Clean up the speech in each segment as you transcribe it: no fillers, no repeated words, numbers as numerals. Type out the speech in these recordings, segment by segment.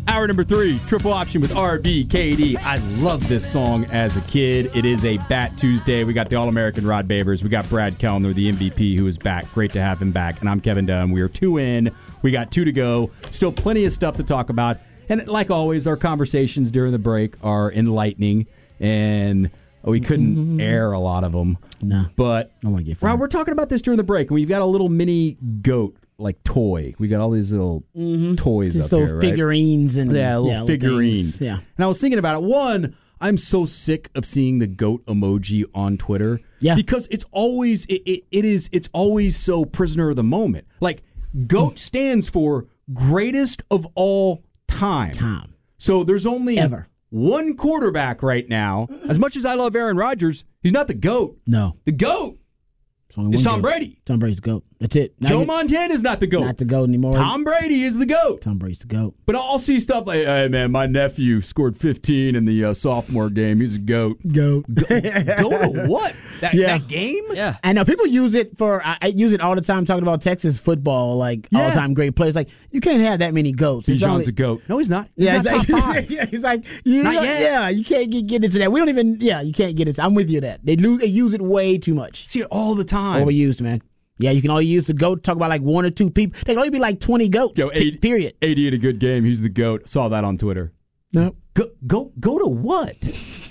Hour number 3, Triple Option with RBKD. I love this song as a kid. It is a Bat Tuesday. We got the All-American Rod Babers. We got Brad Kellner, the MVP, who is back. Great to have him back. And I'm Kevin Dunn. We are 2 in. We got 2 to go. Still plenty of stuff to talk about. And like always, our conversations during the break are enlightening. And we couldn't air a lot of them. No. But I want to get Rob, we're talking about this during the break. And we've got a little mini goat like toy. We got all these little toys just up little here, right? figurines and Little figurine. things. Yeah. And I was thinking about it. One, I'm so sick of seeing the goat emoji on Twitter. Yeah. Because it's always it's always so prisoner of the moment. Like GOAT stands for greatest of all time. So there's only Ever. one quarterback right now. As much as I love Aaron Rodgers, he's not the GOAT. No. The GOAT Only is one Tom goat. Brady. Tom Brady's the GOAT. That's it. Joe Montana's not the GOAT. Not the GOAT anymore. Tom Brady is the GOAT. Tom Brady's the GOAT. But I'll see stuff like, hey, man, my nephew scored 15 in the sophomore game. He's a GOAT. GOAT. Go to what? That game? Yeah. I know people use it for. I use it all the time talking about Texas football, like all-time great players. Like you can't have that many goats. It's Bijan's only- a GOAT. No, he's not. He's Yeah, not it's top like, 5. yeah, he's like, you Not know, yet. yeah, you can't get into that. We don't even, you can't get it. I'm with you that they use it way too much. See it all the time. Overused, man. Yeah, you can only use the GOAT to talk about like 1 or 2 people. They can only be like 20 goats. Yo, Period. 80 had a good game. He's the GOAT. Saw that on Twitter. No. Go to what?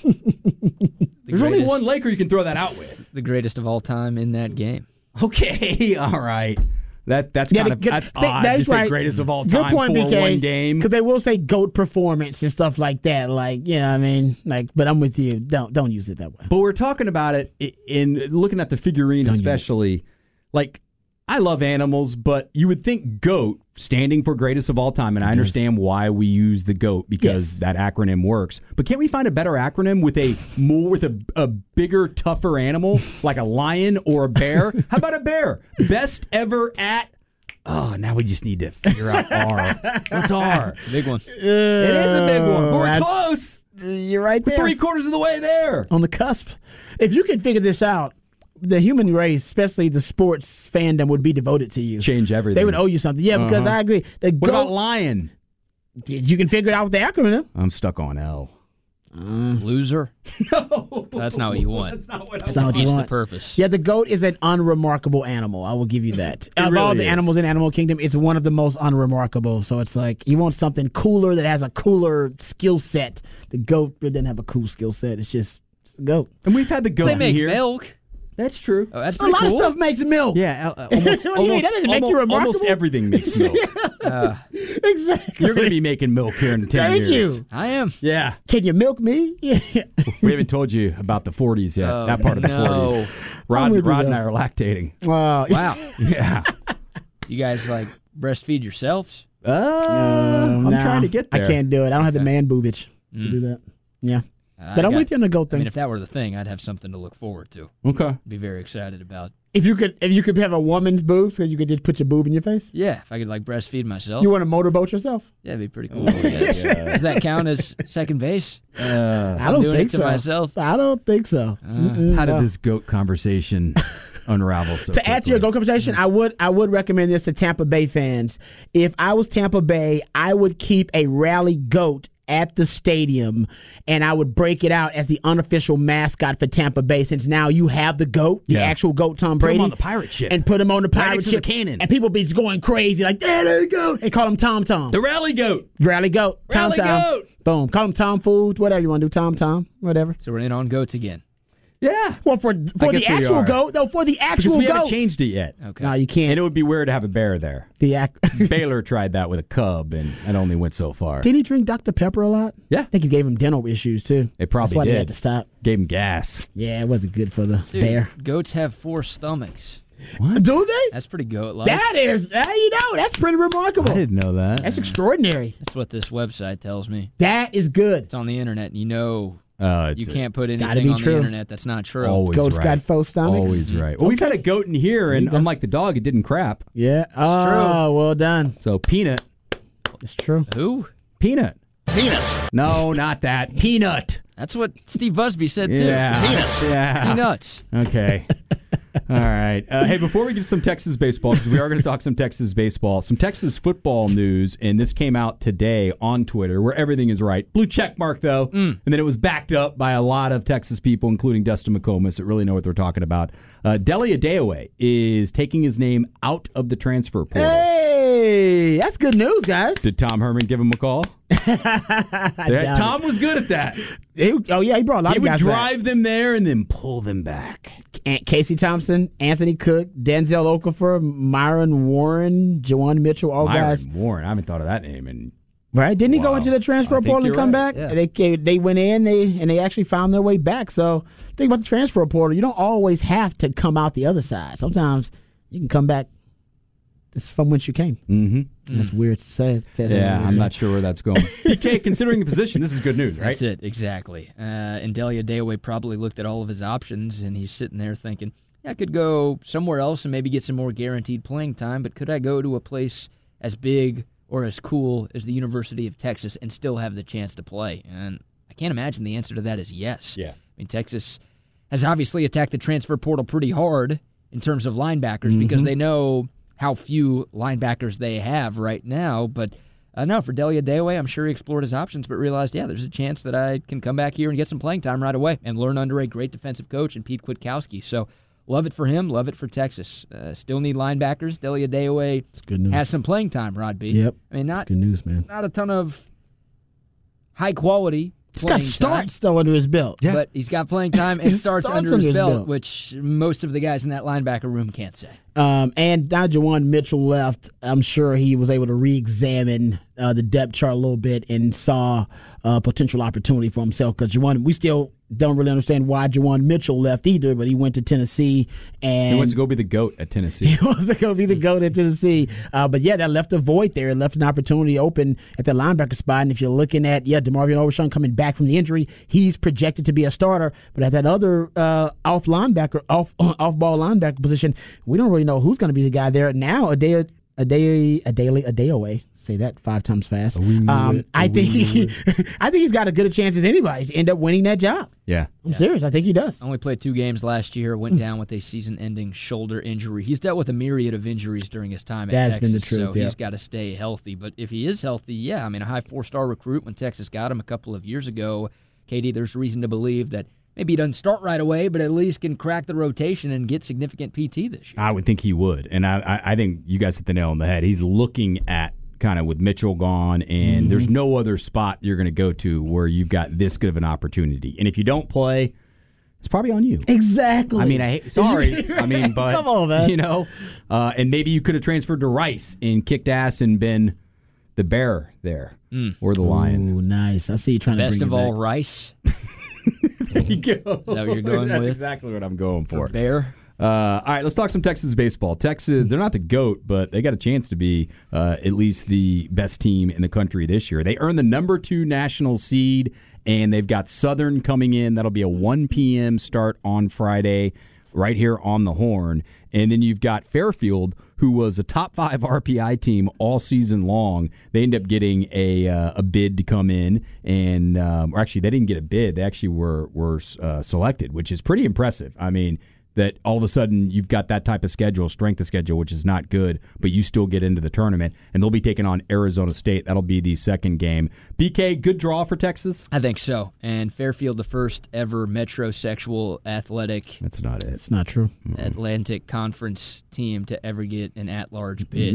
There's only one Laker you can throw that out with. The greatest of all time in that game. Okay, all right. That's kind of that's odd to say right. greatest of all Good time point, for BK, one game. Because they will say GOAT performance and stuff like that. Like, yeah, I mean, like, but I'm with you. Don't use it that way. But we're talking about it in looking at the figurine, especially. Like, I love animals, but you would think GOAT standing for greatest of all time, and I understand why we use the GOAT because that acronym works. But can't we find a better acronym with a bigger, tougher animal like a lion or a bear? How about a bear? Best ever at. Oh, now we just need to figure out R. What's R? Big one. It is a big one. But we're close. You're right there. We're 3/4 of the way there. On the cusp. If you can figure this out, the human race, especially the sports fandom, would be devoted to you. Change everything. They would owe you something. Yeah, because I agree. The What about lion? You can figure it out with the acronym. I'm stuck on L. Loser? No. That's not what you want. That's not what That's not what you Defeats the want. purpose. Yeah, the GOAT is an unremarkable animal. I will give you that. Of all really the is. animals in Animal Kingdom, it's one of the most unremarkable. So it's like you want something cooler that has a cooler skill set. The GOAT doesn't have a cool skill set. It's just a GOAT. And we've had the GOAT They make here. milk. That's true. Oh, that's A pretty lot cool. of stuff makes milk. Yeah, What do you mean? That doesn't make you almost remarkable? everything makes milk. Exactly. You're going to be making milk here in 10 Thank years. you. I am. Yeah. Can you milk me? Yeah. We haven't told you about the 40s yet. Oh, that part of the no. 40s. Rod I'm with you, and though. I are lactating. Wow. Wow. Yeah. You guys like breastfeed yourselves? I'm Nah, trying to get there. I can't do it. I don't have the man boobage to do that. Yeah. But I'm with you on the GOAT I thing. mean, if that were the thing, I'd have something to look forward to. Okay. Be very excited about. If you could have a woman's boobs, so you could just put your boob in your face. Yeah, if I could like breastfeed myself. You want to motorboat yourself? Yeah, that'd be pretty cool. Does that count as second base? I don't doing think it to so. myself? I don't think so. How did this GOAT conversation unravel so To add to your GOAT conversation, I would recommend this to Tampa Bay fans. If I was Tampa Bay, I would keep a rally goat at the stadium, and I would break it out as the unofficial mascot for Tampa Bay, since now you have the GOAT, the actual GOAT Tom Brady. Put him on the pirate ship. And put him on the pirate next to ship. the cannon. And people be just going crazy, like, there you go. And call him Tom Tom. The rally GOAT. Rally goat. Tom Rally Tom. goat. Boom. Call him Tom Food, whatever you want to do. Tom Tom, whatever. So we're in on goats again. Yeah. Well, for guess the we actual are. goat, though, for the Because actual we goat. haven't changed it yet. Okay. No, you And can't. it would be weird to have a bear there. The Baylor tried that with a cub, and it only went so far. Did he drink Dr. Pepper a lot? Yeah. I think it gave him dental issues, too. It probably That's why did. they had to stop. Gave him gas. Yeah, it wasn't good for the Dude, bear. goats have 4 stomachs. What? Do they? That's pretty goat-like. That is, that's pretty remarkable. I didn't know that. That's extraordinary. That's what this website tells me. That is good. It's on the internet, and you know It's you can't put gotta anything be on true. the internet that's not true. always Goat's right. got faux stomachs. Always right. Well, we've had a goat in here, and unlike the dog, it didn't crap. Yeah. Oh, well done. So Peanut. It's true. Who? Peanut. No, not that. Peanut. That's what Steve Busby said, too. Yeah. Yeah. Peanuts. Okay. All right. Hey, before we get to some Texas baseball, because we are going to talk some Texas baseball, some Texas football news, and this came out today on Twitter, where everything is right. Blue check mark, though, and then it was backed up by a lot of Texas people, including Dustin McComas, that really know what they're talking about. Dele Adeoye is taking his name out of the transfer portal. Hey, that's good news, guys. Did Tom Herman give him a call? Tom was good at that. He brought a lot of guys He would drive them there and then pull them back. Casey Thompson, Anthony Cook, Denzel Okafor, Myron Warren, Juwan Mitchell, all guys. Myron Warren, I haven't thought of that name. Right? Didn't he go into the transfer portal and come back? Yeah. They went in, and they actually found their way back. So think about the transfer portal. You don't always have to come out the other side. Sometimes you can come back. This is from whence you came. Mm-hmm. That's weird to say. Yeah, I'm not sure where that's going. PK, considering the position, this is good news, right? That's it, exactly. And Dele Adeoye probably looked at all of his options, and he's sitting there thinking, I could go somewhere else and maybe get some more guaranteed playing time, but could I go to a place as big or as cool as the University of Texas and still have the chance to play? And I can't imagine the answer to that is yes. Yeah. I mean, Texas has obviously attacked the transfer portal pretty hard in terms of linebackers because they know how few linebackers they have right now. But no, for Dele Adeoye, I'm sure he explored his options, but realized, there's a chance that I can come back here and get some playing time right away and learn under a great defensive coach in Pete Kwiatkowski. So love it for him, love it for Texas. Still need linebackers. Dele Adeoye has some playing time, Rod B. Yep. I mean, good news, man. Not a ton of high quality. He's got starts, though, under his belt. Yeah. But he's got playing time and starts under his belt, which most of the guys in that linebacker room can't say. And now Juwan Mitchell left. I'm sure he was able to re-examine the depth chart a little bit and saw potential opportunity for himself. Because we still don't really understand why Juwan Mitchell left either, but he went to Tennessee. And he wants to go be the GOAT at Tennessee. He wants to go be the GOAT at Tennessee. But that left a void there. It left an opportunity open at the linebacker spot. And if you're looking at, DeMarvion Overshown coming back from the injury, he's projected to be a starter. But at that other off-ball linebacker position, we don't really know who's going to be the guy there. Now, Adeoye. Say that 5 times fast. I think he's got as good a chance as anybody to end up winning that job. Yeah. I'm serious. I think he does. Only played 2 games last year, went down with a season-ending shoulder injury. He's dealt with a myriad of injuries during his time at Texas, been the truth, so he's got to stay healthy. But if he is healthy, a high 4-star recruit when Texas got him a couple of years ago, Katie, there's reason to believe that maybe he doesn't start right away, but at least can crack the rotation and get significant PT this year. I would think he would, and I think you guys hit the nail on the head. He's looking at kind of with Mitchell gone, and there's no other spot you're going to go to where you've got this good of an opportunity. And if you don't play, it's probably on you. Exactly. I mean, sorry. But come on, man. And maybe you could have transferred to Rice and kicked ass and been the bear there or the lion. Oh, nice. I see you trying to best bring of all back. Rice. There you go. Is that what you're going That's with? exactly what I'm going for. Bear. All right, let's talk some Texas baseball. Texas, they're not the GOAT, but they got a chance to be at least the best team in the country this year. They earned the number 2 national seed, and they've got Southern coming in. That'll be a 1 p.m. start on Friday right here on the Horn. And then you've got Fairfield, who was a top 5 RPI team all season long. They ended up getting a bid to come in, and or actually they didn't get a bid. They actually were selected, which is pretty impressive. I mean, that all of a sudden you've got that type of schedule, strength of schedule, which is not good, but you still get into the tournament, and they'll be taking on Arizona State. That'll be the second game. BK, good draw for Texas? I think so. And Fairfield, the first ever metrosexual athletic. That's not it. It's not true. Atlantic Conference team to ever get an at-large bid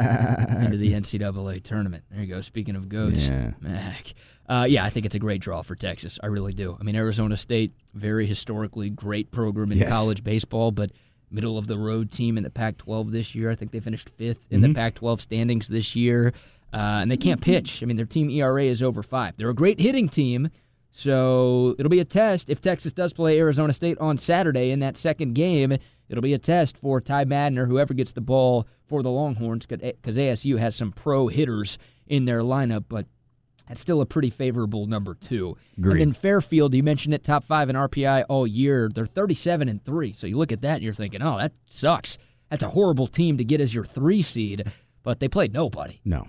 into the NCAA tournament. There you go. Speaking of goats, Mac. I think it's a great draw for Texas. I really do. I mean, Arizona State, very historically great program in college baseball, but middle-of-the-road team in the Pac-12 this year. I think they finished 5th in the Pac-12 standings this year, and they can't pitch. I mean, their team ERA is over 5. They're a great hitting team, so it'll be a test. If Texas does play Arizona State on Saturday in that second game, it'll be a test for Ty Madden or whoever gets the ball for the Longhorns, because ASU has some pro hitters in their lineup, but that's still a pretty favorable number 2. Agreed. And then Fairfield, you mentioned it, top 5 in RPI all year. They're 37-3. So you look at that and you're thinking, oh, that sucks. That's a horrible team to get as your 3 seed. But they played nobody. No.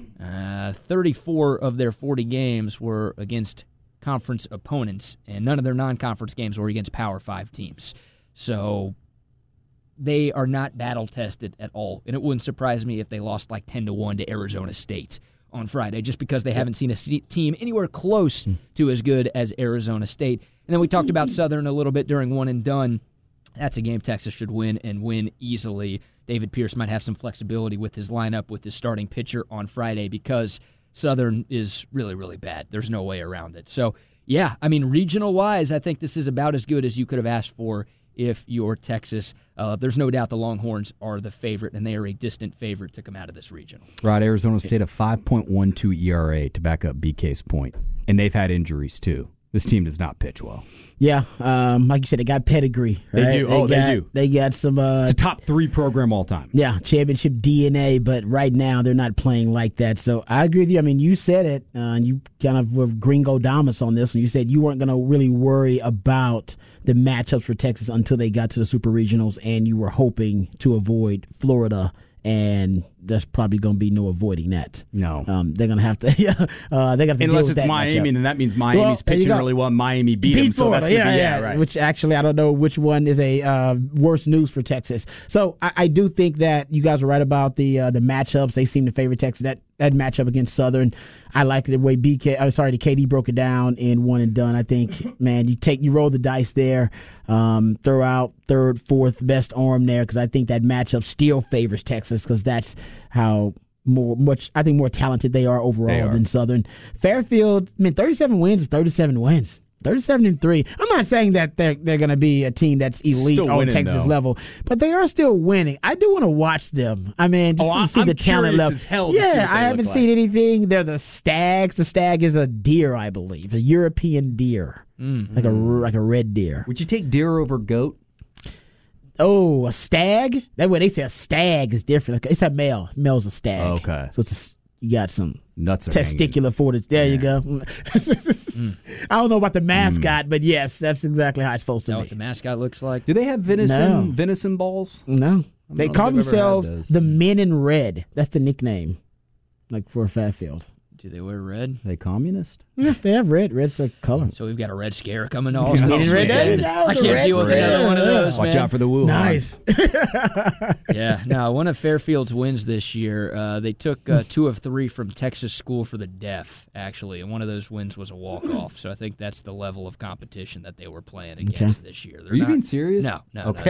34 of their 40 games were against conference opponents, and none of their non-conference games were against Power 5 teams. So they are not battle-tested at all. And it wouldn't surprise me if they lost like 10-1 to Arizona State on Friday, just because they haven't seen a team anywhere close to as good as Arizona State. And then we talked about Southern a little bit during One and Done. That's a game Texas should win and win easily. David Pierce might have some flexibility with his lineup with his starting pitcher on Friday because Southern is really, really bad. There's no way around it. So, yeah, I mean, regional-wise, I think this is about as good as you could have asked for if you're Texas. There's no doubt the Longhorns are the favorite, and they are a distant favorite to come out of this regional. Right, Arizona State a 5.12 ERA to back up BK's point. And they've had injuries, too. This team does not pitch well. Yeah, like you said, they got pedigree. Right? They do. They do. They got some. It's a top 3 program all time. Yeah, championship DNA, but right now they're not playing like that. So I agree with you. I mean, you said it. You kind of were Gringo Damas on this one. You said you weren't going to really worry about the matchups for Texas until they got to the Super Regionals, and you were hoping to avoid Florida. And there's probably going to be no avoiding that. No, they're going to have to. They're going to have to unless deal with it's that Miami, matchup. then that means Miami's pitching really well. And Miami beat them, Florida. So that's right. Which actually, I don't know which one is a worse news for Texas. So I do think that you guys are right about the matchups. They seem to favor Texas. That matchup against Southern, I like the way the KD broke it down in One and Done. I think, man, you roll the dice there, throw out third, fourth best arm there because I think that matchup still favors Texas because that's how more talented they are overall than Southern. Fairfield, 37 wins is 37 wins. 37-3. I'm not saying that they're going to be a team that's elite on Texas level, but they are still winning. I do want to watch them. I mean, just to see the talent level. I haven't seen anything. They're the Stags. The stag is a deer, I believe, a European deer, like a red deer. Would you take deer over goat? Oh, a stag? That way they say a stag is different. It's a male. Male's a stag. Okay. So you got some nuts testicular fortitude. There you go. I don't know about the mascot, but yes, that's exactly how it's supposed to be. What the mascot looks like? Do they have venison balls? No. They call themselves the Men in Red. That's the nickname, like for Fairfield. Do they wear red? Are they communist? Yeah, they have red. Red's their color. So we've got a red scare coming on. I can't deal with another one of those, Watch out for the Wuhan. Nice. Yeah. Now, one of Fairfield's wins this year, they took 2 of 3 from Texas School for the Deaf, actually, and one of those wins was a walk-off. So I think that's the level of competition that they were playing against this year. Are you being serious? No. Okay.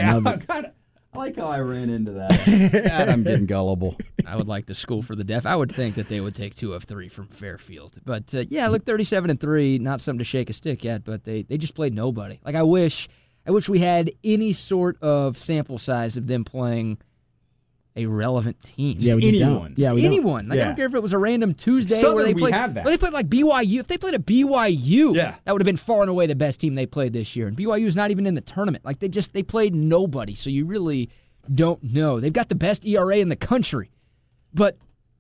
I like how I ran into that. God, I'm getting gullible. I would like the School for the Deaf. I would think that they would take 2 of 3 from Fairfield. But, look, 37-3, not something to shake a stick at, but they just played nobody. Like, I wish we had any sort of sample size of them playing a relevant team. Yeah, we just don't. Yeah, anyone. Like, I don't care if it was a random Tuesday where they played. Have that. Well, they played like BYU. If they played a BYU, that would have been far and away the best team they played this year. And BYU is not even in the tournament. Like, they played nobody. So you really don't know. They've got the best ERA in the country, but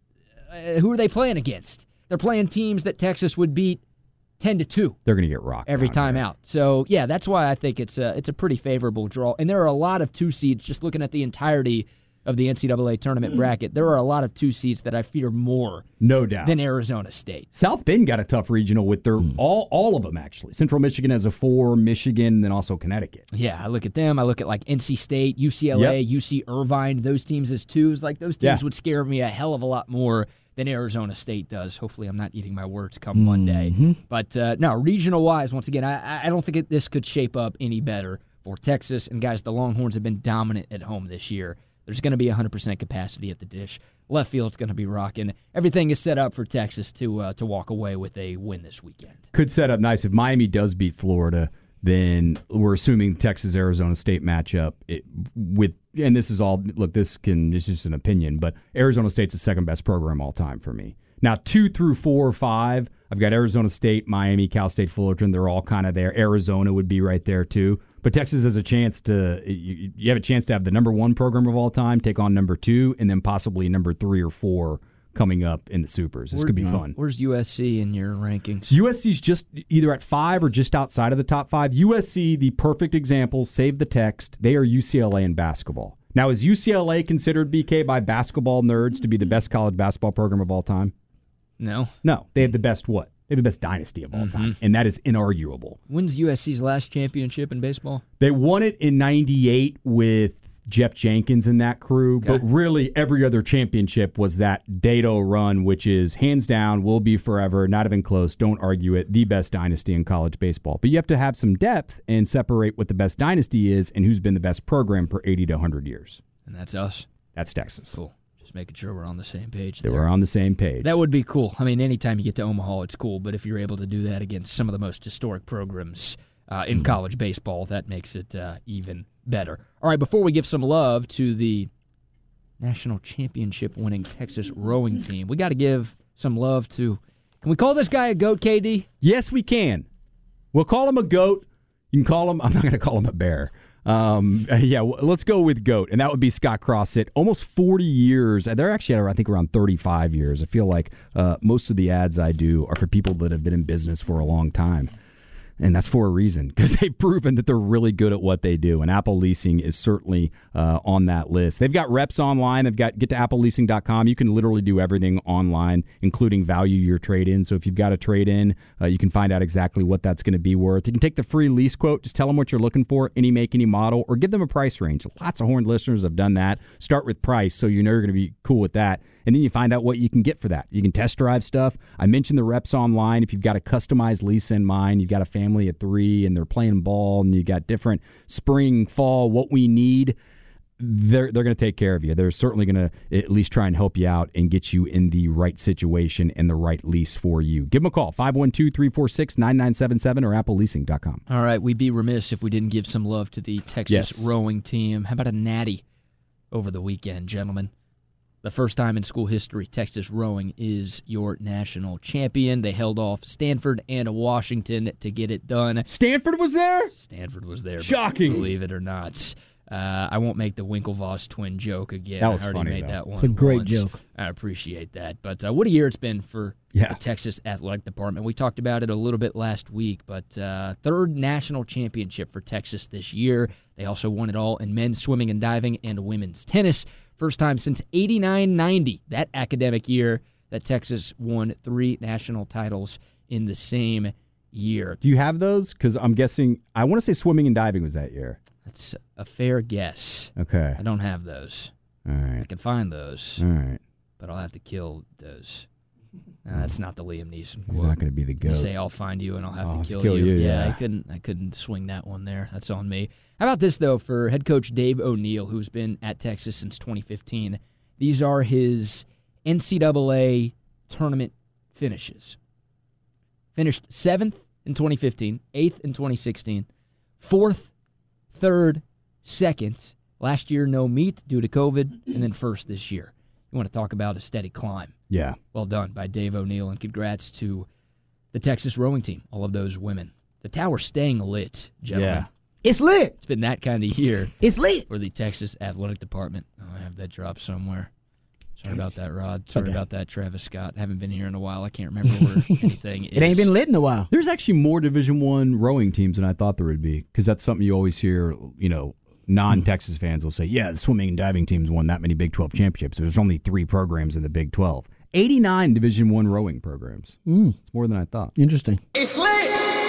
who are they playing against? They're playing teams that Texas would beat 10-2. They're going to get rocked every time out. So yeah, that's why I think it's a pretty favorable draw. And there are a lot of 2 seeds. Just looking at the entirety of the NCAA tournament bracket, there are a lot of 2 seeds that I fear more, no doubt, than Arizona State. South Bend got a tough regional with their all of them actually. Central Michigan has a 4, Michigan, and then also Connecticut. Yeah, I look at them. I look at like NC State, UCLA, UC Irvine. Those teams as 2s. Like those teams would scare me a hell of a lot more than Arizona State does. Hopefully, I'm not eating my words come Monday. But no, regional wise, once again, I don't think this could shape up any better for Texas. And guys, the Longhorns have been dominant at home this year. There's going to be 100% capacity at the dish. Left field's going to be rocking. Everything is set up for Texas to walk away with a win this weekend. Could set up nice. If Miami does beat Florida, then we're assuming Texas-Arizona State matchup and this is all, look, this is just an opinion, but Arizona State's the second best program all time for me. Now, 2 through 4 or 5, I've got Arizona State, Miami, Cal State Fullerton. They're all kind of there. Arizona would be right there, too. But Texas has a chance you have a chance to have the number 1 program of all time take on number 2, and then possibly number 3 or 4 coming up in the Supers. This could be fun. Where's USC in your rankings? USC's just either at 5 or just outside of the top 5. USC, the perfect example, save the text, they are UCLA in basketball. Now, is UCLA considered, BK, by basketball nerds to be the best college basketball program of all time? No. No. They have the best what? They have the best dynasty of all time, and that is inarguable. When's USC's last championship in baseball? They won it in 98 with Jeff Jenkins and that crew, but really every other championship was that Dado run, which is hands down, will be forever, not even close, don't argue it, the best dynasty in college baseball. But you have to have some depth and separate what the best dynasty is and who's been the best program for 80 to 100 years. And that's us. That's Texas. Cool. Just making sure we're on the same page That there. we're on the same page. That would be cool. I mean, anytime you get to Omaha, it's cool. But if you're able to do that against some of the most historic programs in college baseball, that makes it even better. All right, before we give some love to the national championship winning Texas rowing team, we got to give some love to, can we call this guy a GOAT, KD? Yes, we can. We'll call him a GOAT. You can call him, I'm not going to call him a bear. Let's go with GOAT, and that would be Scott Crossett. Almost 40 years. They're actually, I think, around 35 years. I feel like most of the ads I do are for people that have been in business for a long time. And that's for a reason, because they've proven that they're really good at what they do. And Apple Leasing is certainly on that list. They've got reps online. They've got get to appleleasing.com. You can literally do everything online, including value your trade-in. So if you've got a trade-in, you can find out exactly what that's going to be worth. You can take the free lease quote. Just tell them what you're looking for, any make, any model, or give them a price range. Lots of Horned listeners have done that. Start with price, so you know you're going to be cool with that. And then you find out what you can get for that. You can test drive stuff. I mentioned the reps online. If you've got a customized lease in mind, you've got a family of 3 and they're playing ball and you got different spring, fall, what we need, they're going to take care of you. They're certainly going to at least try and help you out and get you in the right situation and the right lease for you. Give them a call, 512-346-9977 or appleleasing.com. All right, we'd be remiss if we didn't give some love to the Texas rowing team. How about a natty over the weekend, gentlemen? The first time in school history, Texas rowing is your national champion. They held off Stanford and Washington to get it done. Stanford was there? Stanford was there. Shocking. Believe it or not. I won't make the Winklevoss twin joke again. That was I already funny, made though. that one. It's a great once. joke. I appreciate that. But what a year it's been for the Texas Athletic Department. We talked about it a little bit last week, but third national championship for Texas this year. They also won it all in men's swimming and diving and women's tennis. First time since 89-90, that academic year, that Texas won 3 national titles in the same year. Do you have those? Because I'm guessing, I want to say swimming and diving was that year. That's a fair guess. Okay. I don't have those. All right. I can find those. All right. But I'll have to kill those. That's not the Liam Neeson quote. You're not going to be the You GOAT. say I'll find you and I'll have to kill you. you. Yeah. I couldn't swing that one there. That's on me. How about this though for head coach Dave O'Neill, who's been at Texas since 2015? These are his NCAA tournament finishes. Finished 7th in 2015, 8th in 2016, 4th, 3rd, 2nd. Last year no meet due to COVID, and then 1st this year. You want to talk about a steady climb. Yeah. Well done by Dave O'Neill, and congrats to the Texas rowing team, all of those women. The tower's staying lit, gentlemen. Yeah. It's lit. It's been that kind of year It's lit. for the Texas Athletic Department. Oh, I have that drop somewhere. Sorry about that, Rod. Sorry about that, Travis Scott. Haven't been here in a while. I can't remember where anything is. It ain't been lit in a while. There's actually more Division I rowing teams than I thought there would be, because that's something you always hear, non-Texas fans will say, yeah, the swimming and diving teams won that many Big 12 championships. There's only 3 programs in the Big 12. 89 Division I rowing programs. It's more than I thought. Interesting. It's lit!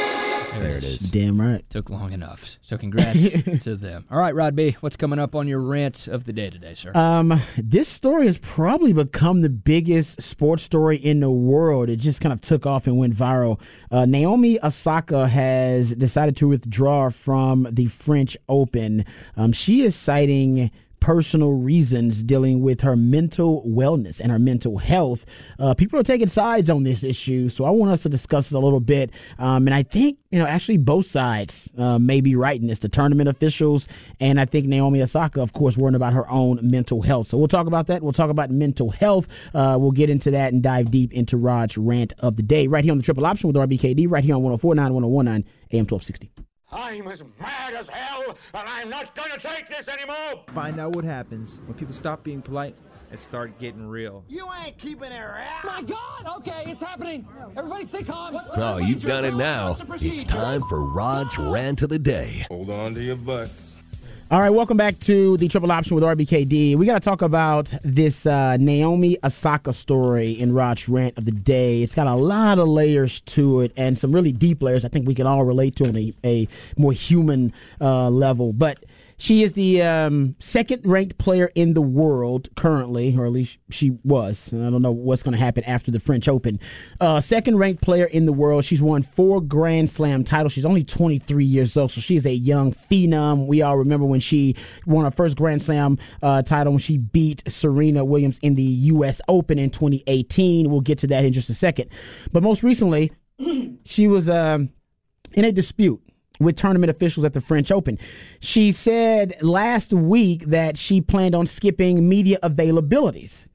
There it is. Damn right. Took long enough. So congrats to them. All right, Rod B., what's coming up on your rant of the day today, sir? This story has probably become the biggest sports story in the world. It just kind of took off and went viral. Naomi Osaka has decided to withdraw from the French Open. She is citing personal reasons dealing with her mental wellness and her mental health. People are taking sides on this issue, so I want us to discuss it a little bit. And I think, actually both sides may be right in this, the tournament officials, and I think Naomi Osaka, of course, worrying about her own mental health. So we'll talk about that. We'll talk about mental health. We'll get into that and dive deep into Rod's rant of the day right here on the Triple Option with RBKD, right here on 104.9, 101.9, AM 1260. I'm as mad as hell, and I'm not gonna take this anymore! Find out what happens when people stop being polite and start getting real. You ain't keeping it around! My God! Okay, it's happening. Everybody stay calm. Oh, you've done it now. It's time for Rod's Rant of the Day. Hold on to your butts. All right, welcome back to the Triple Option with RBKD. We got to talk about this Naomi Osaka story in Rod's Rant of the Day. It's got a lot of layers to it and some really deep layers I think we can all relate to on a more human level. But She is the second-ranked player in the world currently, or at least she was. I don't know what's going to happen after the French Open. Second-ranked player in the world. She's won 4 Grand Slam titles. She's only 23 years old, so she is a young phenom. We all remember when she won her first Grand Slam title when she beat Serena Williams in the U.S. Open in 2018. We'll get to that in just a second. But most recently, she was in a dispute with tournament officials at the French Open. She said last week that she planned on skipping media availabilities.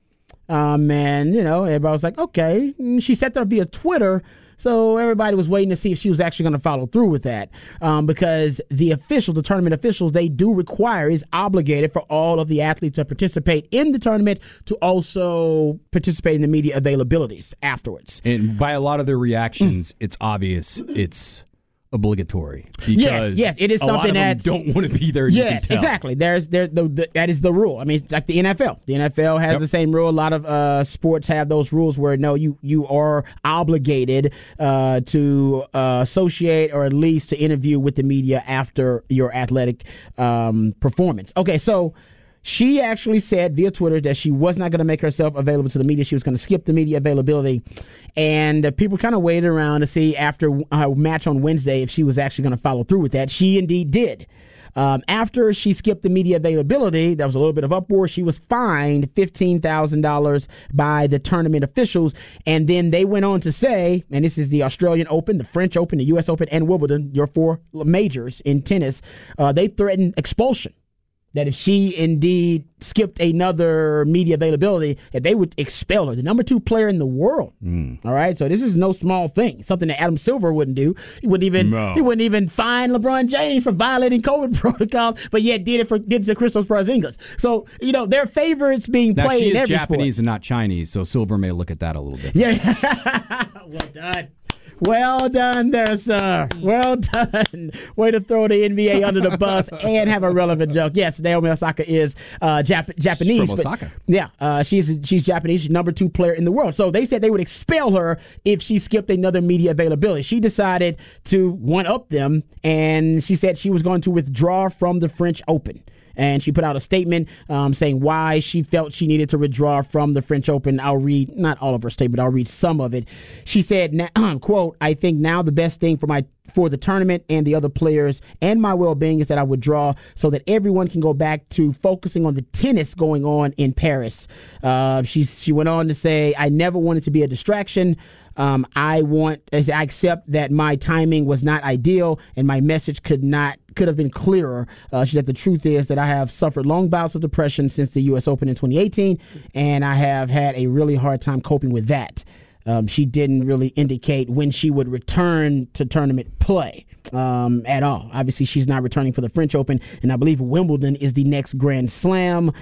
And, everybody was like, okay. And she said that via Twitter, so everybody was waiting to see if she was actually going to follow through with that. Because the tournament officials, they do require, is obligated for all of the athletes to participate in the tournament to also participate in the media availabilities afterwards. And by a lot of their reactions, it's obvious it's obligatory. Yes, it is something that don't want to be there. Yes, exactly. That is the rule. I mean, it's like the NFL. The NFL has the same rule. A lot of sports have those rules where you are obligated to associate or at least to interview with the media after your athletic performance. Okay, so she actually said via Twitter that she was not going to make herself available to the media. She was going to skip the media availability. And people kind of waited around to see after her match on Wednesday if she was actually going to follow through with that. She indeed did. After she skipped the media availability, there was a little bit of uproar. She was fined $15,000 by the tournament officials. And then they went on to say, and this is the Australian Open, the French Open, the U.S. Open, and Wimbledon, your 4 majors in tennis, they threatened expulsion. That if she indeed skipped another media availability, that they would expel her, the number 2 player in the world. All right, so this is no small thing. Something that Adam Silver wouldn't do. He wouldn't even fine LeBron James for violating COVID protocols, but yet did it to Christos Porzingis. So their favorites being now, played in every Japanese sport. and not Chinese, so Silver may look at that a little bit. Yeah, well done. Well done there, sir. Well done. Way to throw the NBA under the bus and have a relevant joke. Yes, Naomi Osaka is Japanese. She's from Osaka. She's Japanese. She's number 2 player in the world. So they said they would expel her if she skipped another media availability. She decided to one-up them, and she said she was going to withdraw from the French Open. And she put out a statement saying why she felt she needed to withdraw from the French Open. I'll read, not all of her statement, I'll read some of it. She said, quote, "I think now the best thing for the tournament and the other players and my well-being is that I withdraw so that everyone can go back to focusing on the tennis going on in Paris." She went on to say, "I never wanted to be a distraction. I accept that my timing was not ideal and my message could have been clearer." She said, "The truth is that I have suffered long bouts of depression since the U.S. Open in 2018, and I have had a really hard time coping with that." She didn't really indicate when she would return to tournament play at all. Obviously, she's not returning for the French Open, and I believe Wimbledon is the next Grand Slam.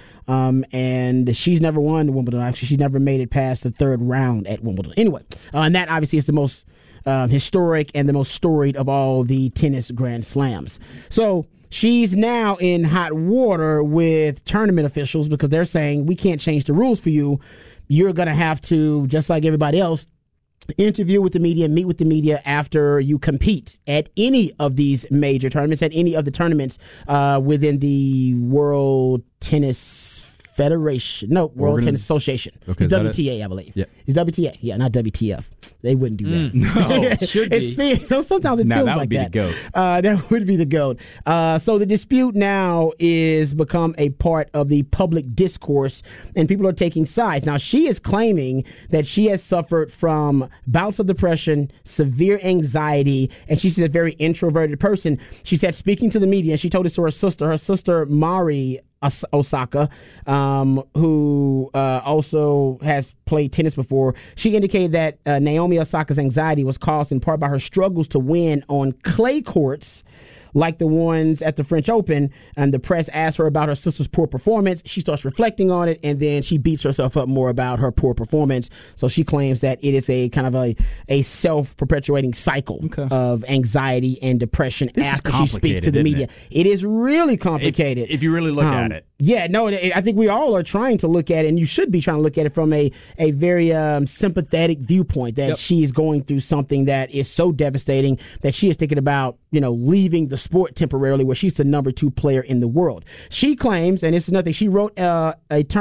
And she's never won Wimbledon. Actually, she's never made it past the 3rd round at Wimbledon. Anyway, and that obviously is the most historic and the most storied of all the tennis Grand Slams. So she's now in hot water with tournament officials because they're saying, we can't change the rules for you. You're going to have to, just like everybody else, interview with the media, meet with the media after you compete at any of these major tournaments, at any of the tournaments within the World Tennis Federation. No, World Tennis Association. Okay, it's WTA, I believe. Yeah. It's WTA. Yeah, not WTF. They wouldn't do that. No, it should be. Sometimes it feels that like would be that. the GOAT. That would be the GOAT. So the dispute now is become a part of the public discourse, and people are taking sides. Now, she is claiming that she has suffered from bouts of depression, severe anxiety, and she's a very introverted person. She said, speaking to the media, she told this to her sister Mari Osaka, who also has played tennis before. She indicated that Naomi Osaka's anxiety was caused in part by her struggles to win on clay courts like the ones at the French Open, and the press asked her about her sister's poor performance. She starts reflecting on it, and then she beats herself up more about her poor performance. So she claims that it is a kind of a self-perpetuating cycle of anxiety and depression after she speaks to the media. It is really complicated. If you really look at it. Yeah, no, I think we all are trying to look at it, and you should be trying to look at it from a very sympathetic viewpoint that she is going through something that is so devastating that she is thinking about, leaving the sport temporarily where she's the number 2 player in the world. She claims, and it's nothing, she wrote an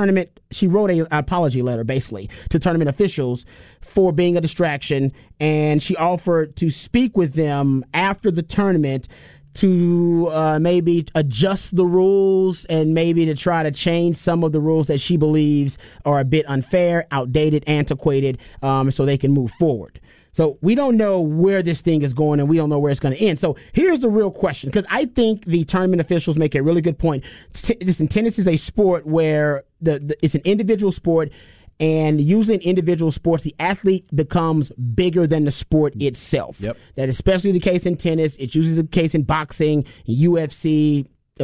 apology letter, basically, to tournament officials for being a distraction, and she offered to speak with them after the tournament to maybe adjust the rules and maybe to try to change some of the rules that she believes are a bit unfair, outdated, antiquated, so they can move forward. So we don't know where this thing is going, and we don't know where it's going to end. So here's the real question, because I think the tournament officials make a really good point. Listen, tennis is a sport where it's an individual sport, and usually in individual sports, the athlete becomes bigger than the sport itself. Yep. That's especially the case in tennis. It's usually the case in boxing, UFC,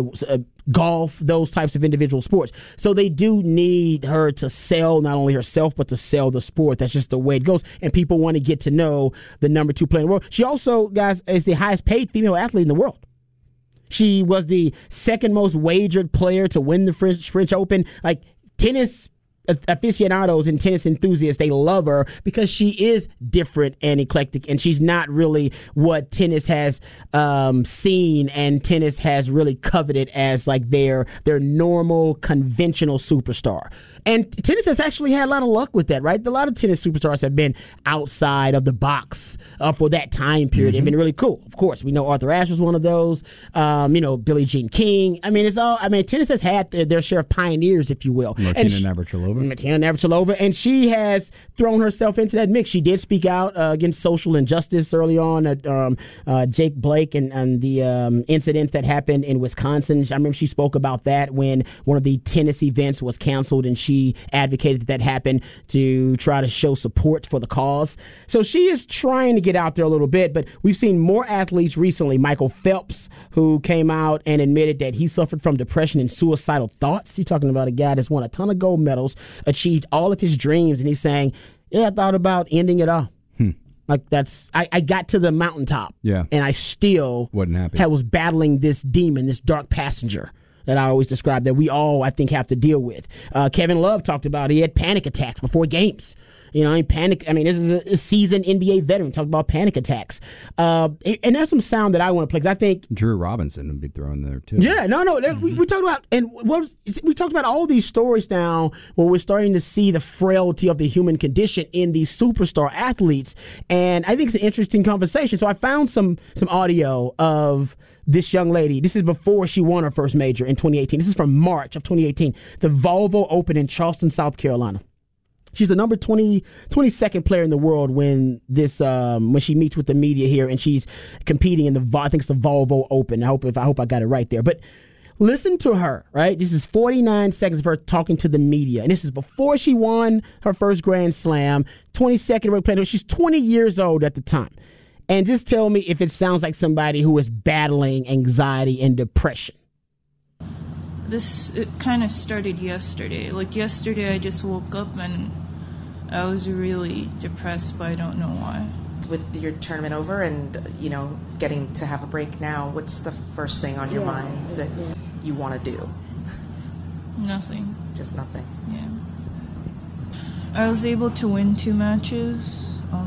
golf, those types of individual sports. So they do need her to sell not only herself, but to sell the sport. That's just the way it goes. And people want to get to know the number 2 player in the world. She also, guys, is the highest paid female athlete in the world. She was the second most wagered player to win the French Open. Like, tennis aficionados and tennis enthusiasts, they love her because she is different and eclectic, and she's not really what tennis has seen and tennis has really coveted as like their normal conventional superstar. And tennis has actually had a lot of luck with that, right? A lot of tennis superstars have been outside of the box for that time period. They've been really cool. Of course, we know Arthur Ashe was one of those. Billie Jean King. Tennis has had their share of pioneers, if you will. Martina Navratilova. And she has thrown herself into that mix. She did speak out against social injustice early on at Jake Blake and the incidents that happened in Wisconsin. I remember she spoke about that when one of the tennis events was canceled, and she advocated that happened to try to show support for the cause. So she is trying to get out there a little bit, but we've seen more athletes recently. Michael Phelps, who came out and admitted that he suffered from depression and suicidal thoughts. You're talking about a guy that's won a ton of gold medals, achieved all of his dreams, and he's saying, I thought about ending it all. Like, I got to the mountaintop, and I still wasn't happy. Was battling this demon, this dark passenger that I always describe that we all, I think, have to deal with. Kevin Love talked about he had panic attacks before games. This is a seasoned NBA veteran talking about panic attacks. And there's some sound that I want to play, because I think Drew Robinson would be thrown there too. Yeah, we talked about, and we talked about all these stories now where we're starting to see the frailty of the human condition in these superstar athletes, and I think it's an interesting conversation. So I found some audio of this young lady. This is before she won her first major in 2018. This is from March of 2018, the Volvo Open in Charleston, South Carolina. She's the number 22nd player in the world when she meets with the media here, and she's competing in I think it's the Volvo Open. I hope I got it right there. But listen to her, right? This is 49 seconds of her talking to the media, and this is before she won her first Grand Slam. 22nd world player. She's 20 years old at the time. And just tell me if it sounds like somebody who is battling anxiety and depression. It kind of started yesterday. Like, yesterday I just woke up and I was really depressed, but I don't know why. With your tournament over and, getting to have a break now, what's the first thing on your mind that you want to do? Nothing. Just nothing? Yeah. I was able to win 2 matches,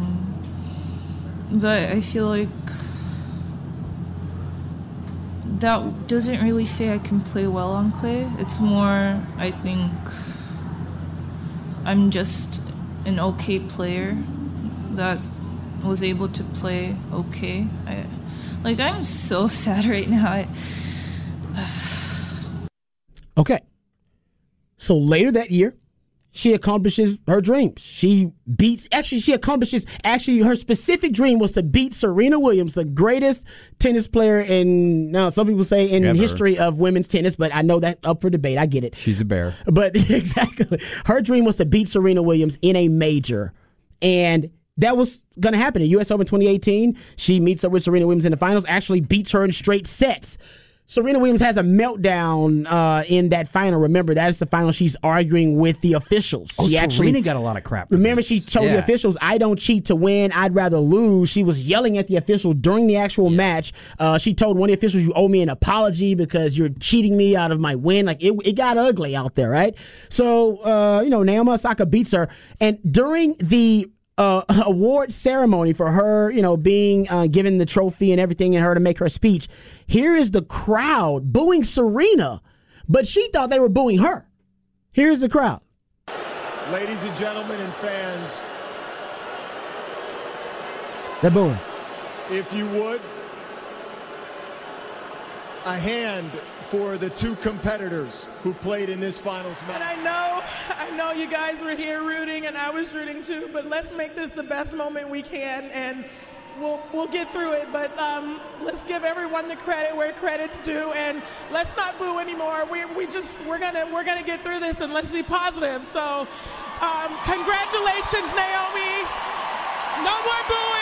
but I feel like that doesn't really say I can play well on clay. It's more, I think, I'm just an okay player that was able to play okay. I'm so sad right now. Okay. So later that year, she accomplishes her dreams. Her specific dream was to beat Serena Williams, the greatest tennis player some people say in history of women's tennis, but I know that's up for debate. I get it. She's a bear. But exactly. Her dream was to beat Serena Williams in a major. And that was going to happen in U.S. Open 2018. She meets up with Serena Williams in the finals, actually beats her in straight sets. Serena Williams has a meltdown in that final. Remember, that is the final. She's arguing with the officials. Serena got a lot of crap. Remember, she told the officials, I don't cheat to win. I'd rather lose. She was yelling at the officials during the actual match. She told one of the officials, you owe me an apology because you're cheating me out of my win. Like, it got ugly out there, right? So, Naomi Osaka beats her. And during the award ceremony for her, being given the trophy and everything, and her to make her speech, here is the crowd booing Serena, but she thought they were booing her. Here's the crowd. Ladies and gentlemen and fans, they're booing. If you would, a hand for the two competitors who played in this finals match. And I know you guys were here rooting, and I was rooting too, but let's make this the best moment we can, and we'll get through it. But let's give everyone the credit where credit's due, and let's not boo anymore. We're gonna get through this, and let's be positive. So congratulations, Naomi. No more booing.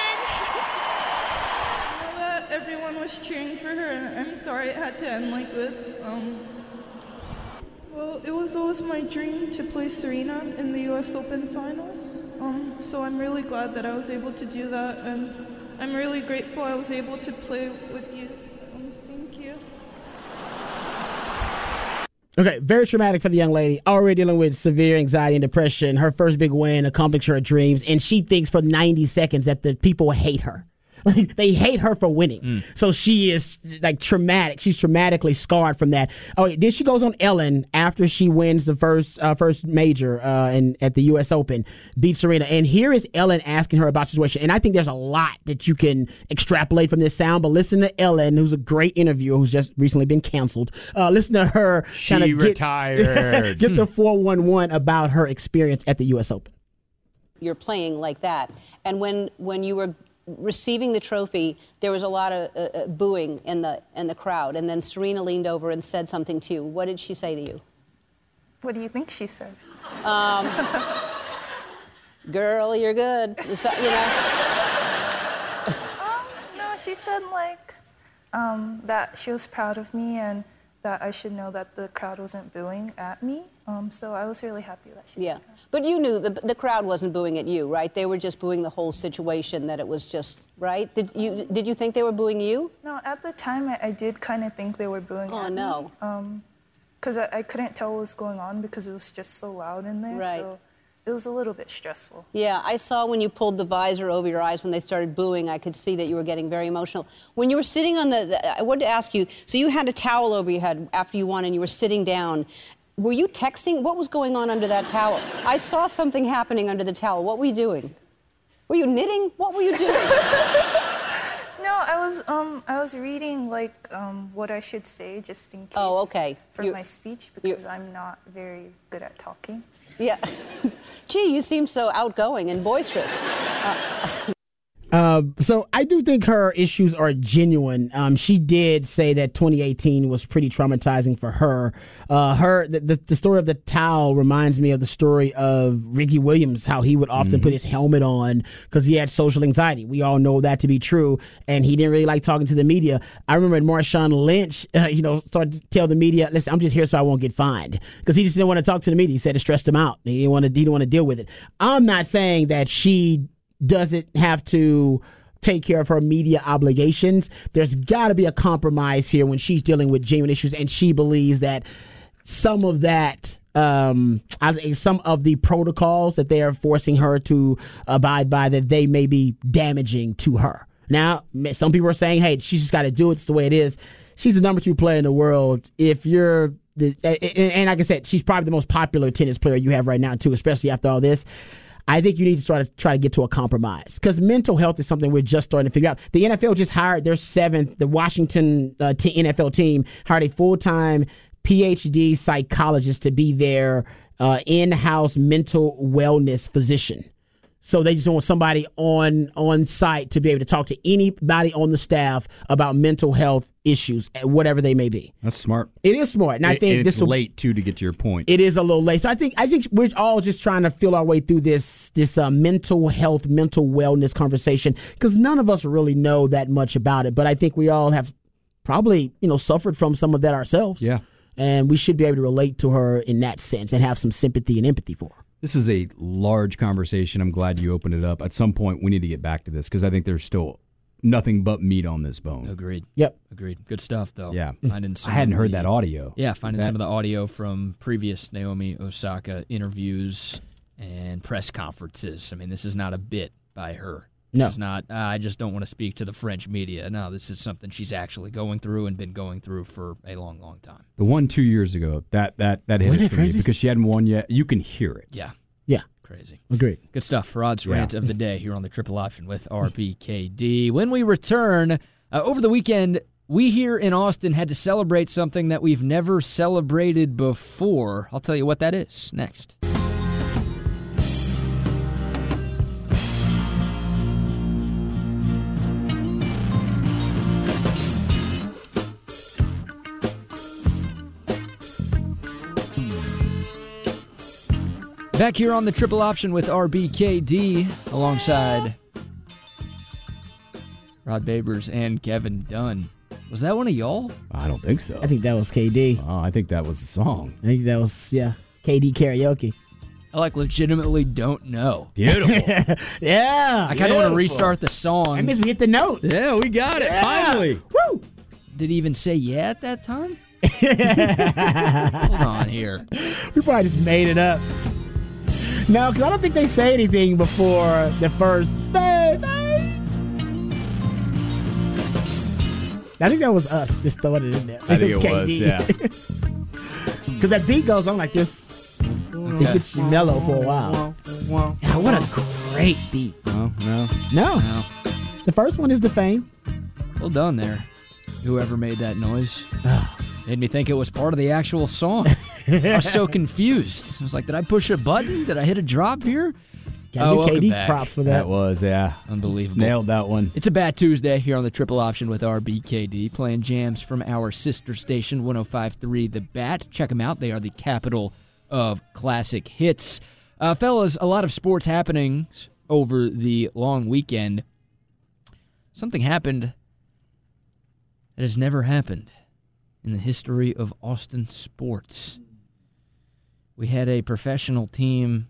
Everyone was cheering for her, and I'm sorry it had to end like this. Well, it was always my dream to play Serena in the US Open finals. So I'm really glad that I was able to do that, and I'm really grateful I was able to play with you. Thank you. Okay, very traumatic for the young lady, already dealing with severe anxiety and depression. Her first big win, accomplished her dreams, and she thinks for 90 seconds that the people hate her. Like, they hate her for winning. So she is like traumatic. She's traumatically scarred from that. Oh, then she goes on Ellen after she wins the first major at the U.S. Open, beats Serena. And here is Ellen asking her about the situation. And I think there's a lot that you can extrapolate from this sound. But listen to Ellen, who's a great interviewer who's just recently been canceled. Listen to her. She retired. Get the 411 about her experience at the U.S. Open. You're playing like that. And when you were receiving the trophy, there was a lot of booing in the crowd, and then Serena leaned over and said something to you. What did she say to you? What do you think she said? Girl, you're good. So, No, she said that she was proud of me and that I should know that the crowd wasn't booing at me. So I was really happy that she said that. But you knew the crowd wasn't booing at you, right? They were just booing the whole situation, that it was just, right? Did you think they were booing you? No, at the time I did kind of think they were booing at me. Oh, no. Because I couldn't tell what was going on because it was just so loud in there. Right. So it was a little bit stressful. Yeah, I saw when you pulled the visor over your eyes when they started booing, I could see that you were getting very emotional. When you were sitting on I wanted to ask you, so you had a towel over your head after you won and you were sitting down. Were you texting? What was going on under that towel? I saw something happening under the towel. What were you doing? Were you knitting? What were you doing? No, I was reading what I should say just in case. Oh, okay. For my speech because I'm not very good at talking. So. Yeah. Gee, you seem so outgoing and boisterous. So I do think her issues are genuine. She did say that 2018 was pretty traumatizing for her. The story of the towel reminds me of the story of Ricky Williams, how he would often put his helmet on because he had social anxiety. We all know that to be true, and he didn't really like talking to the media. I remember when Marshawn Lynch, started to tell the media, "Listen, I'm just here so I won't get fined," because he just didn't want to talk to the media. He said it stressed him out. He didn't want to deal with it. I'm not saying that she doesn't have to take care of her media obligations. There's got to be a compromise here when she's dealing with genuine issues, and she believes that some of that, some of the protocols that they are forcing her to abide by, that they may be damaging to her. Now, some people are saying, hey, she's just got to do it. It's the way it is. She's the number 2 player in the world. If you're and like I said, she's probably the most popular tennis player you have right now, too, especially after all this. I think you need to try to get to a compromise because mental health is something we're just starting to figure out. The NFL just hired their 7th, the Washington NFL team hired a full-time PhD psychologist to be their in-house mental wellness physician. So they just want somebody on site to be able to talk to anybody on the staff about mental health issues, whatever they may be. That's smart. It is smart, and I think it's late too to get to your point. It is a little late, so I think we're all just trying to feel our way through this mental health, mental wellness conversation because none of us really know that much about it. But I think we all have probably, suffered from some of that ourselves. Yeah. And we should be able to relate to her in that sense and have some sympathy and empathy for her. This is a large conversation. I'm glad you opened it up. At some point, we need to get back to this because I think there's still nothing but meat on this bone. Agreed. Yep. Agreed. Good stuff, though. Yeah. I hadn't heard that audio. Yeah, finding some of the audio from previous Naomi Osaka interviews and press conferences. I mean, this is not a bit by her. No. This is not, I just don't want to speak to the French media. No, this is something she's actually going through and been going through for a long, long time. The one 2 years ago, that hit it for me because she hadn't won yet. You can hear it. Yeah. Yeah. Crazy. Agreed. Good stuff. Rod's rant of the day here on the Triple Option with RBKD. When we return, over the weekend, we here in Austin had to celebrate something that we've never celebrated before. I'll tell you what that is next. Back here on the Triple Option with RBKD alongside Rod Babers and Kevin Dunn. Was that one of y'all? I don't think so. I think that was KD. Oh, I think that was the song. I think that was, KD karaoke. I legitimately don't know. Beautiful. Yeah. I kind of want to restart the song. That means we hit the note. Yeah, we got it. Finally. Woo! Did he even say yeah at that time? Hold on here. We probably just made it up. No, because I don't think they say anything before the first baby. I think that was us just throwing it in there. I think it was, yeah. Because that beat goes on like this. It gets you mellow for a while. Yeah, what a great beat. Oh, no. No. The first one is The Fame. Well done there, whoever made that noise. Made me think it was part of the actual song. I was so confused. I was like, did I push a button? Did I hit a drop here? Gotta give KD props for that. That was, yeah. Unbelievable. Nailed that one. It's a Bad Tuesday here on the Triple Option with RBKD, playing jams from our sister station, 105.3 The Bat. Check them out. They are the capital of classic hits. Fellas, a lot of sports happenings over the long weekend. Something happened that has never happened in the history of Austin sports. We had a professional team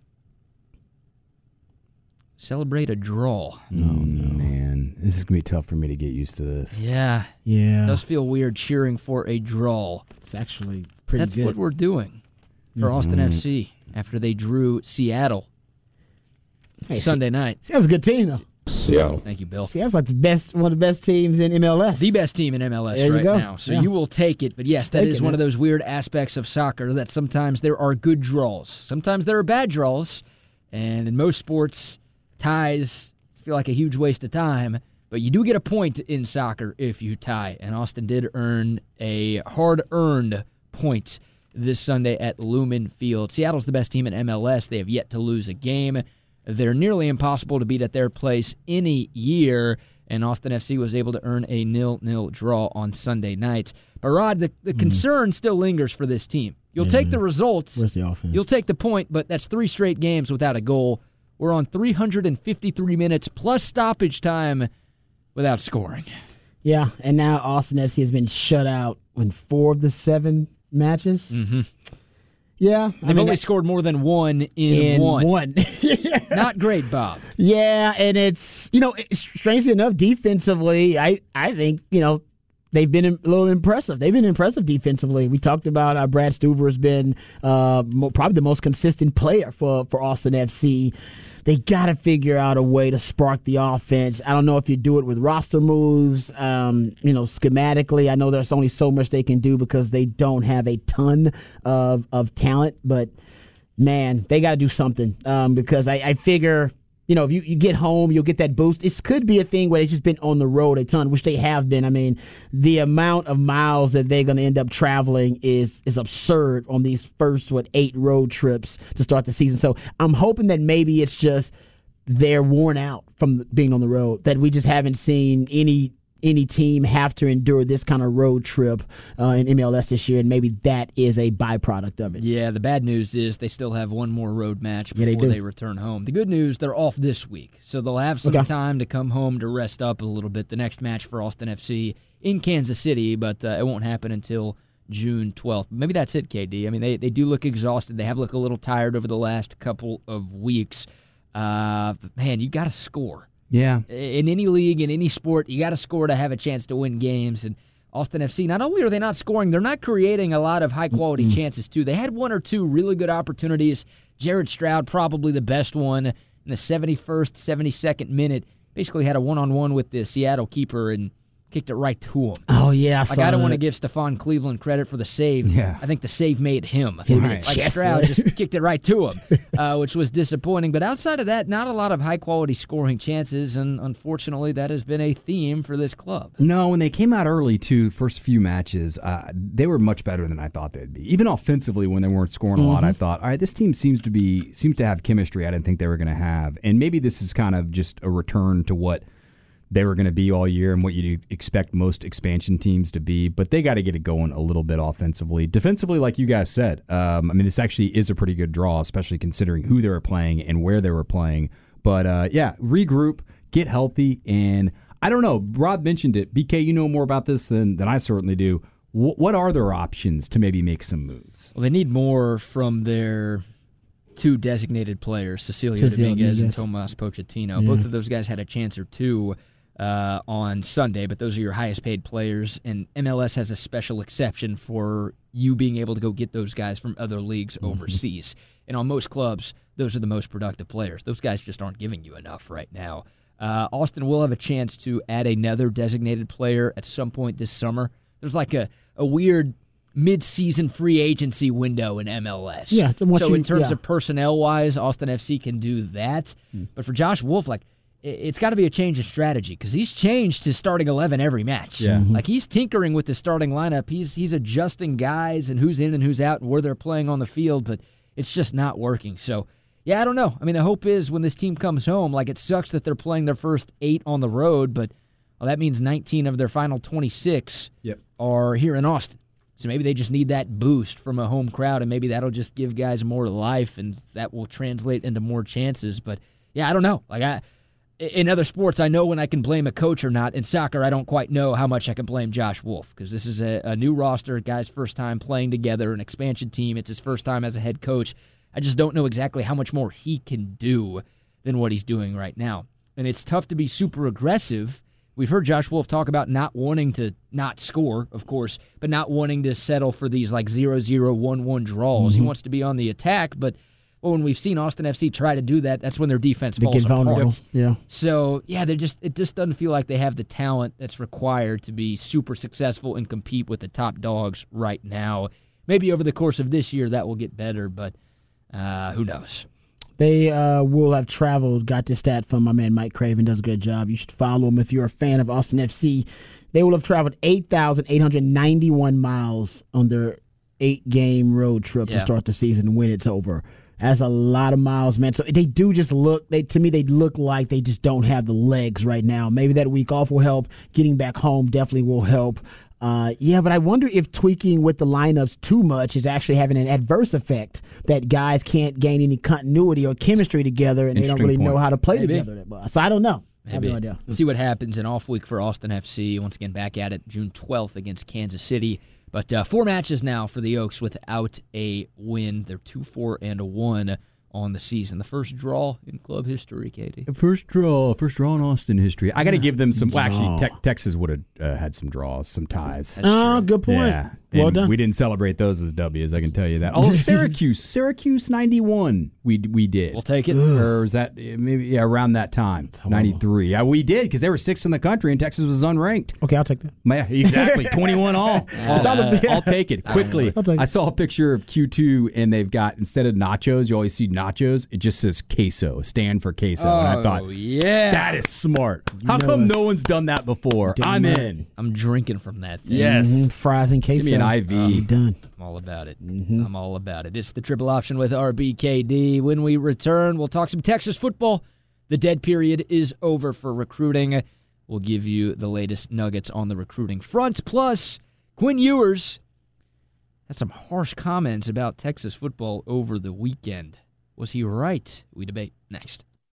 celebrate a draw. Oh, man. This is going to be tough for me to get used to this. Yeah. Yeah. It does feel weird cheering for a draw. It's actually pretty That's good. what we're doing for Austin FC after they drew Seattle Sunday night. Seattle's a good team, though. Seattle. Thank you, Bill. Seattle's like one of the best teams in MLS. The best team in MLS there right you go. now. So you will take it. But yes, that is one of those weird aspects of soccer that sometimes there are good draws. Sometimes there are bad draws. And in most sports, ties feel like a huge waste of time. But you do get a point in soccer if you tie. And Austin did earn a hard-earned point this Sunday at Lumen Field. Seattle's the best team in MLS. They have yet to lose a game. They're nearly impossible to beat at their place any year, and Austin FC was able to earn a 0-0 draw on Sunday night. But, Rod, the concern still lingers for this team. You'll take the results. Where's the offense? You'll take the point, but that's 3 straight games without a goal. We're on 353 minutes plus stoppage time without scoring. Yeah, and now Austin FC has been shut out in 4 of the 7 matches. Mm-hmm. Yeah. They've only scored more than one in one. Yeah. Not great, Bob. Yeah, and it's, strangely enough, defensively, I think, they've been a little impressive. They've been impressive defensively. We talked about Brad Stuver has been probably the most consistent player for Austin FC. They got to figure out a way to spark the offense. I don't know if you do it with roster moves, schematically. I know there's only so much they can do because they don't have a ton of talent. But, man, they got to do something because I figure – if you get home, you'll get that boost. It could be a thing where they've just been on the road a ton, which they have been. I mean, the amount of miles that they're going to end up traveling is absurd on these first, 8 road trips to start the season. So I'm hoping that maybe it's just they're worn out from being on the road, that we just haven't seen any any team have to endure this kind of road trip in MLS this year, and maybe that is a byproduct of it. Yeah, the bad news is they still have one more road match before they return home. The good news, they're off this week, so they'll have some time to come home to rest up a little bit. The next match for Austin FC in Kansas City, but it won't happen until June 12th. Maybe that's it, KD. I mean, they do look exhausted. They have looked a little tired over the last couple of weeks. Man, you got to score. Yeah. In any league, in any sport, you got to score to have a chance to win games. And Austin FC, not only are they not scoring, they're not creating a lot of high-quality chances, too. They had one or two really good opportunities. Jared Stroud, probably the best one, in the 71st, 72nd minute. Basically had a one-on-one with the Seattle keeper and kicked it right to him. Oh, yeah. I don't want to give Stephon Cleveland credit for the save. Yeah. I think the save made him. Right. Like Stroud just kicked it right to him, which was disappointing. But outside of that, not a lot of high-quality scoring chances, and unfortunately that has been a theme for this club. No, when they came out early, too, first few matches, they were much better than I thought they'd be. Even offensively, when they weren't scoring a lot, I thought, all right, this team seems to have chemistry I didn't think they were going to have. And maybe this is kind of just a return to what they were going to be all year and what you'd expect most expansion teams to be, but they got to get it going a little bit offensively. Defensively, like you guys said, I mean, this actually is a pretty good draw, especially considering who they were playing and where they were playing. But, regroup, get healthy, and I don't know, Rob mentioned it. BK, you know more about this than I certainly do. What are their options to maybe make some moves? Well, they need more from their two designated players, Cecilio Dominguez and Tomas Pochettino. Yeah. Both of those guys had a chance or two on Sunday, but those are your highest paid players, and MLS has a special exception for you being able to go get those guys from other leagues overseas. And on most clubs, those are the most productive players. Those guys just aren't giving you enough right now. Austin will have a chance to add another designated player at some point this summer. There's like a weird mid-season free agency window in MLS. Yeah, so in terms of personnel-wise, Austin FC can do that. But for Josh Wolf, it's got to be a change of strategy because he's changed his starting 11 every match. Yeah. Like he's tinkering with the starting lineup. He's adjusting guys and who's in and who's out and where they're playing on the field, but it's just not working. So, yeah, I don't know. I mean, the hope is when this team comes home, it sucks that they're playing their first 8 on the road, but that means 19 of their final 26 are here in Austin. So maybe they just need that boost from a home crowd, and maybe that'll just give guys more life, and that will translate into more chances. But, yeah, I don't know. In other sports, I know when I can blame a coach or not. In soccer, I don't quite know how much I can blame Josh Wolf because this is a new roster, guy's first time playing together, an expansion team. It's his first time as a head coach. I just don't know exactly how much more he can do than what he's doing right now. And it's tough to be super aggressive. We've heard Josh Wolf talk about not wanting to not score, of course, but not wanting to settle for these 0-0, 1-1 draws. He wants to be on the attack, but when we've seen Austin FC try to do that, that's when their defense falls apart. Yeah. So, yeah, it just doesn't feel like they have the talent that's required to be super successful and compete with the top dogs right now. Maybe over the course of this year that will get better, but who knows? They will have traveled, got this stat from my man Mike Craven, does a good job. You should follow him if you're a fan of Austin FC. They will have traveled 8,891 miles on their 8-game road trip to start the season when it's over. That's a lot of miles, man. So they do just look, to me, they look like they just don't have the legs right now. Maybe that week off will help. Getting back home definitely will help. But I wonder if tweaking with the lineups too much is actually having an adverse effect that guys can't gain any continuity or chemistry together and they don't really know how to play together. So I don't know. I have no idea. We'll see what happens. An off week for Austin FC. Once again, back at it June 12th against Kansas City. But 4 matches now for the Oaks without a win. They're 2-4-1 on the season. The first draw in club history, Katie. First draw in Austin history. I got to give them some. Well, actually, Texas would have had some draws, some ties. Good point. Yeah. Well done. We didn't celebrate those as W's, I can tell you that. Although Syracuse 91, we did. We'll take it. Or was that maybe around that time, 93? Yeah, we did because they were 6th in the country and Texas was unranked. Okay, I'll take that. Yeah, exactly, 21 all. I'll take it quickly. I saw a picture of Q2 and they've got, instead of nachos, you always see nachos. It just says queso, stand for queso. And I thought, that is smart. How come no one's done that before? I'm in. I'm drinking from that thing. Yes. Fries and queso. Give me an IV. Done. I'm all about it. I'm all about it. It's the Triple Option with RBKD. When we return, we'll talk some Texas football. The dead period is over for recruiting. We'll give you the latest nuggets on the recruiting front. Plus, Quinn Ewers had some harsh comments about Texas football over the weekend. Was he right? We debate next.